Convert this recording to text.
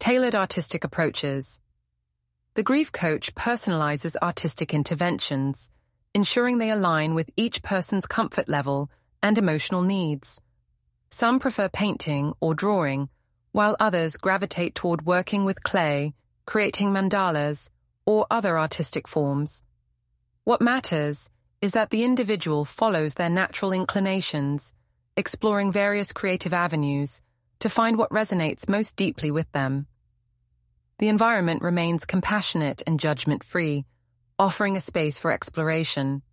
Tailored artistic approaches. The grief coach personalizes artistic interventions, ensuring they align with each person's comfort level and emotional needs. Some prefer painting or drawing, while others gravitate toward working with clay, creating mandalas, or other artistic forms. What matters is that the individual follows their natural inclinations, exploring various creative avenues to find what resonates most deeply with them. The environment remains compassionate and judgment-free, offering a space for exploration.